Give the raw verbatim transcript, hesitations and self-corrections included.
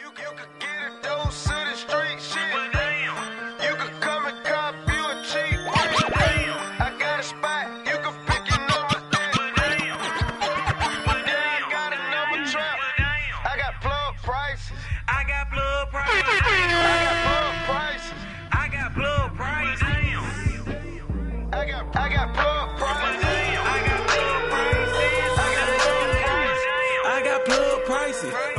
You, you could get a dose of the street shit. Well, damn. You could come and cop you a cheap. Well, damn. I got a spot, you can pick your number. Well, damn. Well, damn. I got a number trap. Well, damn. I got plug prices. I got plug prices. I got plug prices. I got plug prices. Damn. I got, I got plug prices. I got plug prices. I got plug prices. I got plug prices.